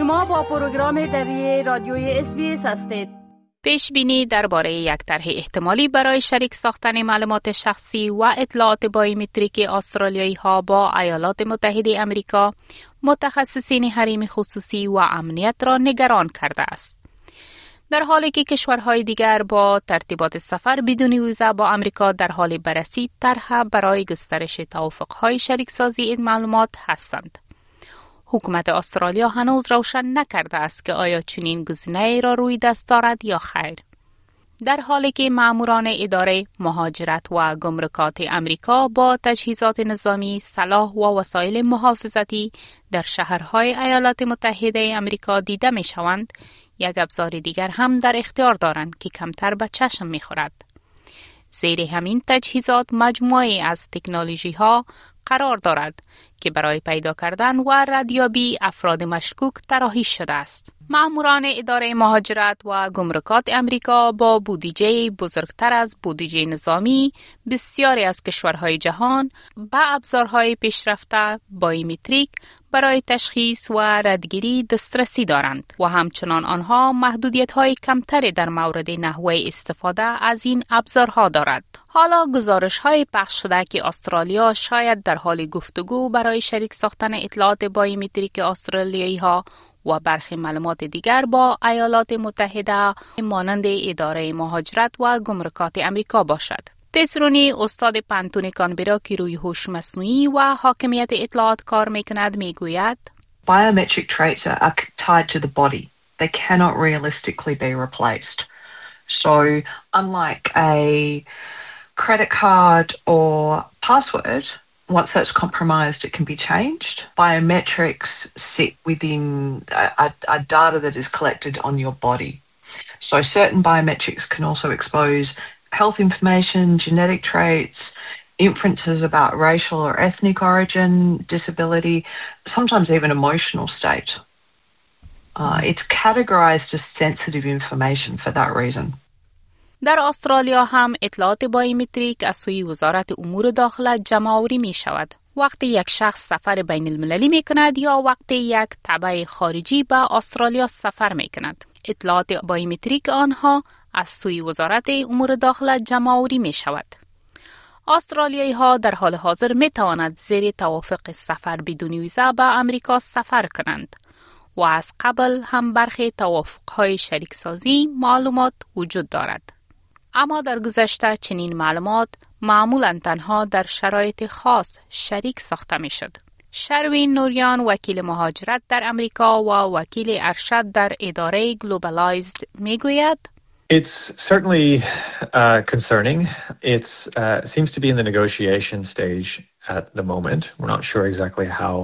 شما با پروگرام دری رادیوی SBS هستید. پیش بینی درباره یک طرح احتمالی برای شریک ساختن معلومات شخصی و اطلاعات بایومتریک استرالیایی ها با ایالات متحده آمریکا متخصصین حریم خصوصی و امنیت را نگران کرده است. در حالی که کشورهای دیگر با ترتیبات سفر بدون ویزا با آمریکا در حال بررسی طرح برای گسترش توافق‌های شریکسازی این معلومات هستند. حکومت استرالیا هنوز روشن نکرده است که آیا چنین گزینه‌ای را روی دست دارد یا خیر. در حالی که ماموران اداره مهاجرت و گمرکات آمریکا با تجهیزات نظامی، سلاح و وسایل محافظتی در شهرهای ایالات متحده آمریکا دیده می‌شوند، یک ابزار دیگر هم در اختیار دارند که کمتر به چشم می‌خورد. زیر همین تجهیزات مجموعه‌ای از تکنولوژی‌ها قرار دارد که برای پیدا کردن و ردیابی افراد مشکوک طراحی شده است. ماموران اداره مهاجرت و گمرکات آمریکا با بودجه بزرگتر از بودجه نظامی بسیاری از کشورهای جهان به ابزارهای پیشرفته بایومتریک برای تشخیص و ردگیری دسترسی دارند و همچنان آنها محدودیت‌های کمتری در مورد نحوه استفاده از این ابزارها دارد. حالا گزارش‌های پخش شده که استرالیا شاید در حال گفتگو برای شریک ساختن اطلاعات بایومتریک استرالیایی‌ها و برخی معلومات دیگر با ایالات متحده مانند اداره مهاجرت و گمرکات آمریکا باشد. تسرونی استاد پانتون کانبرا که روی هوش مصنوعی و حاکمیت اطلاعات کار میکند میگوید Biometric traits are tied to the body. They cannot realistically be replaced. So unlike a credit card or password, once that's compromised, it can be changed. Biometrics sit within a data that is collected on your body. So certain biometrics can also expose health information, genetic traits, inferences about racial or ethnic origin, disability, sometimes even emotional state. It's categorized as sensitive information for that reason. در استرالیا هم اطلاعات بایومتریک از سوی وزارت امور داخله جمع‌آوری می شود. وقتی یک شخص سفر بین المللی می کند یا وقتی یک تبع خارجی به استرالیا سفر می کند. اطلاعات بایومتریک آنها از سوی وزارت امور داخله جمع‌آوری می شود. استرالیایی ها در حال حاضر می توانند زیر توافق سفر بدون ویزا به آمریکا سفر کنند و از قبل هم برخی توافق‌های شریکسازی معلومات وجود دارد. اما در گذشته چنین معلومات معمولاً تنها در شرایط خاص شریک ساخته می شد. شروین نوریان وکیل مهاجرت در امریکا و وکیل ارشد در اداره گلوبالایزد می گوید It's certainly concerning. It seems to be in the negotiation stage at the moment. We're not sure exactly how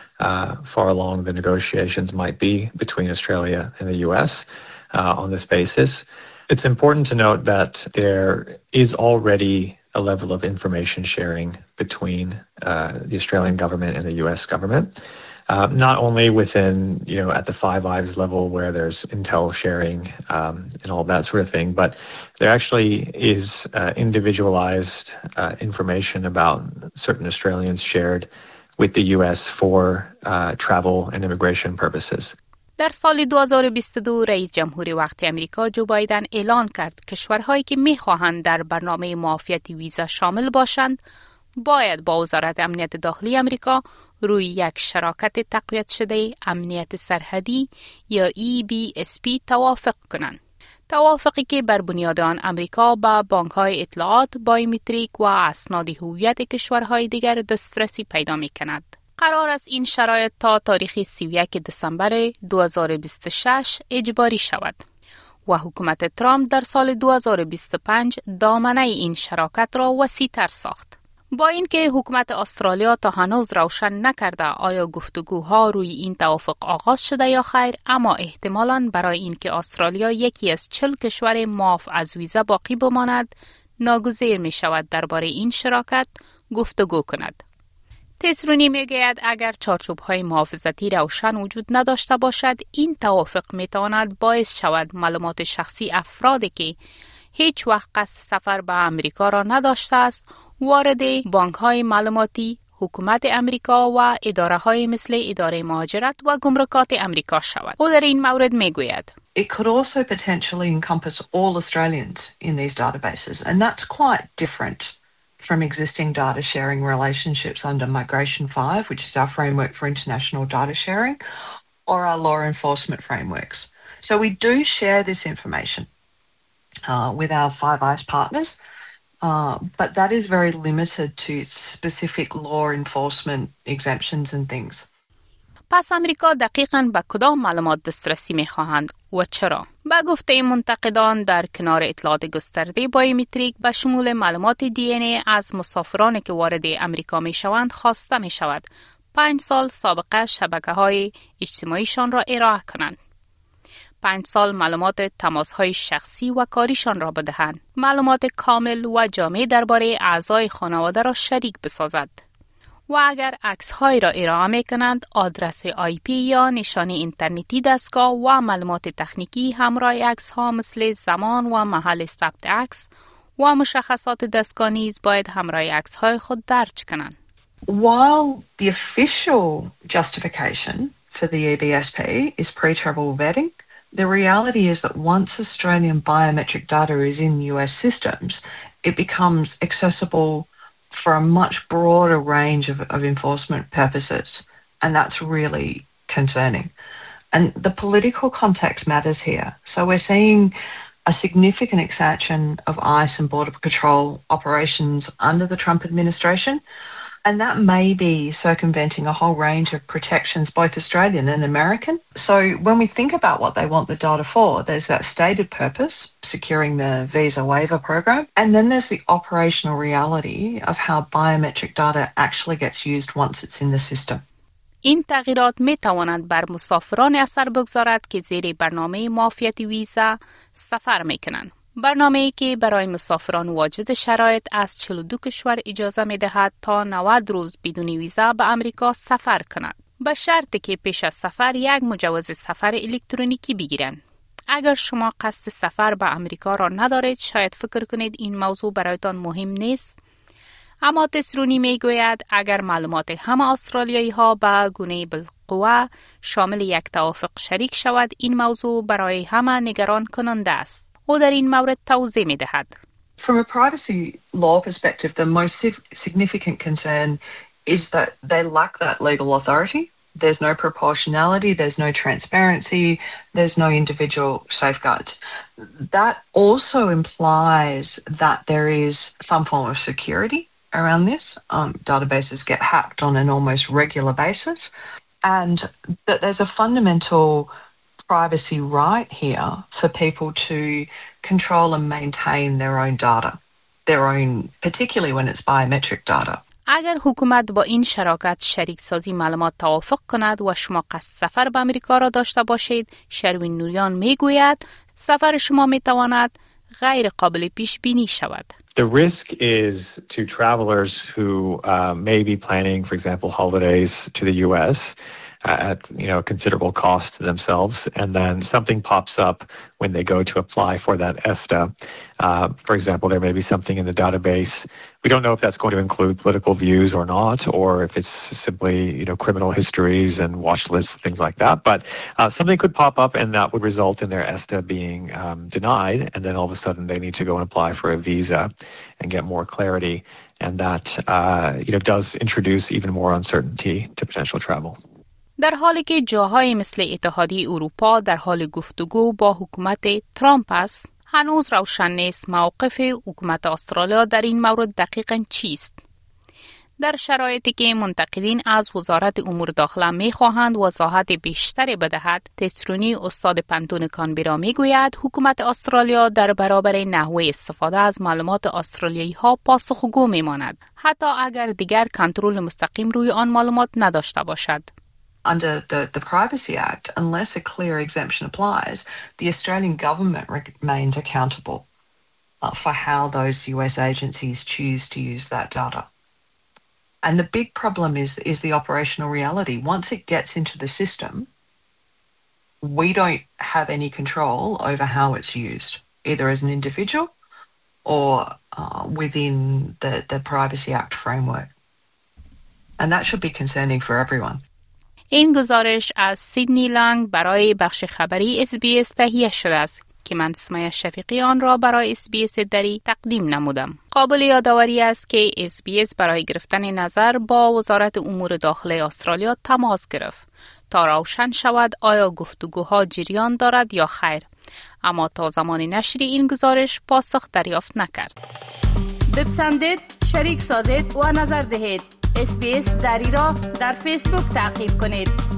far along the negotiations might be between Australia and the US on this basis. It's important to note that there is already a level of information sharing between the Australian government and the US government. Not only within, at the Five Eyes level where there's intel sharing and all that sort of thing, but there actually is individualized information about certain Australians shared with the US for travel and immigration purposes. در سال 2022 رئیس جمهور وقت امریکا جو بایدن اعلان کرد کشورهایی که می‌خواهند در برنامه معافیت ویزا شامل باشند باید با وزارت امنیت داخلی امریکا روی یک شراکت تقویت شده امنیت سرحدی یا EBSP توافق کنند. توافقی که بر بنیاد آن امریکا به بانک‌های اطلاعات بایومتریک و اسناد هویت کشورهای دیگر دسترسی پیدا می‌کند. قرار است این شرایط تا تاریخ 31 دسامبر 2026 اجباری شود و حکومت ترامپ در سال 2025 دامنه این شراکت را وسیع‌تر ساخت. با اینکه حکومت استرالیا تا هنوز روشن نکرده آیا گفتگوها روی این توافق آغاز شده یا خیر، اما احتمالاً برای اینکه استرالیا یکی از 40 کشور معاف از ویزا باقی بماند، ناگزیر می شود درباره این شراکت گفتگو کند. تسرونی میگوید اگر چارچوب‌های محافظتی روشن وجود نداشته باشد، این توافق میتواند باعث شود معلومات شخصی افرادی که هیچ وقت قصد سفر به امریکا را نداشته است وارد بانک‌های معلوماتی، حکومت امریکا و اداره های مثل اداره مهاجرت و گمرکات امریکا شود. او در این مورد می گوید It could also potentially encompass all Australians in these databases, and that's quite different from existing data sharing relationships under Migration 5, which is our framework for international data sharing, or our law enforcement frameworks. So we do share this information with our Five Eyes partners, but that is very limited to specific law enforcement exemptions and things. پس امریکا دقیقاً به کدام معلومات دسترسی می‌خواهند و چرا؟ به گفته منتقدان در کنار اطلاعات گسترده بایومتریک به شمول معلومات دی ان ای از مسافرانی که وارد امریکا می‌شوند خواسته می‌شود 5 سال سابقه شبکه‌های اجتماعیشان را ارائه کنند. 5 سال معلومات تماس‌های شخصی و کاریشان را بدهند. معلومات کامل و جامع درباره اعضای خانواده را شریک بسازد. و اگر عکس‌های را ارائه می‌کنند، آدرس IP یا نشانی اینترنتی دستگاه و معلومات تکنیکی همراه عکس‌ها مثل زمان و محل ثبت عکس و مشخصات دستگاه نیز باید همراه عکس‌های خود درج کنند. While the official justification for the EBSP is pre-travel vetting, the reality is that once Australian biometric data is in US systems, it becomes accessible for a much broader range of enforcement purposes, and that's really concerning. And the political context matters here. So we're seeing a significant expansion of ICE and Border Patrol operations under the Trump administration, and that may be circumventing a whole range of protections, both Australian and American. So when we think about what they want the data for, there's that stated purpose, securing the visa waiver program, and then there's the operational reality of how biometric data actually gets used once it's in the system. این تغییرات می تواند بر مسافران اثر بگذارد که زیر برنامه معافیت ویزا سفر می کنند. برنامه‌ای که برای مسافران واجد شرایط از 42 کشور اجازه می‌دهد تا 90 روز بدون ویزا به امریکا سفر کنند، به شرطی که پیش از سفر یک مجوز سفر الکترونیکی بگیرند. اگر شما قصد سفر به امریکا را ندارید، شاید فکر کنید این موضوع برایتان مهم نیست. اما تسرونی میگوید اگر معلومات همه استرالیایی ها به گونه بالقوه شامل یک توافق شریک شود، این موضوع برای همه نگران کننده است. او در این مورد توضیح می دهد. From a privacy law perspective, the most significant concern is that they lack that legal authority. There's no proportionality, there's no transparency, there's no individual safeguards. That also implies that there is some form of security around this. Databases get hacked on an almost regular basis, and that there's a fundamental privacy right here for people to control and maintain their own data, particularly when it's biometric data. اگر حکومت با این شراکت شریک سازی معلومات توافق کند و شما قصد سفر به امریکا را داشته باشید، شروین نوریان میگوید سفر شما میتواند غیر قابل پیش بینی شود. The risk is to travelers who may be planning, for example, holidays to the U.S. At considerable cost to themselves, and then something pops up when they go to apply for that ESTA. For example, there may be something in the database. We don't know if that's going to include political views or not, or if it's simply criminal histories and watch lists, things like that. But something could pop up, and that would result in their ESTA being denied, and then all of a sudden they need to go and apply for a visa and get more clarity, and that does introduce even more uncertainty to potential travel. در حالی که جاهای مثل اتحادیه اروپا در حال گفتگو با حکومت ترامپ است، هنوز روشن نیست موقف حکومت استرالیا در این مورد دقیقاً چیست. در شرایطی که منتقدین از وزارت امور داخله می‌خواهند وضاحت بیشتری بدهد، تسرونی استاد پنتون کانبرا میگوید حکومت استرالیا در برابر نحوه استفاده از معلومات استرالیایی‌ها پاسخگو می‌ماند، حتی اگر دیگر کنترل مستقیم روی آن معلومات نداشته باشد. Under the Privacy Act, unless a clear exemption applies, the Australian government remains accountable for how those US agencies choose to use that data. And the big problem is the operational reality. Once it gets into the system, we don't have any control over how it's used, either as an individual or within the Privacy Act framework. And that should be concerning for everyone. این گزارش از سیدنی لانگ برای بخش خبری SBS تهیه شده است که من سمیه شفیقی آن را برای SBS دری تقدیم نمودم. قابل یادآوری است که SBS برای گرفتن نظر با وزارت امور داخلی استرالیا تماس گرفت تا روشن شود آیا گفتگوها جریان دارد یا خیر، اما تا زمان نشر این گزارش پاسخ دریافت نکرد. بپسندید، شریک سازید و نظر دهید. SBS دری را در فیسبوک تعقیب کنید.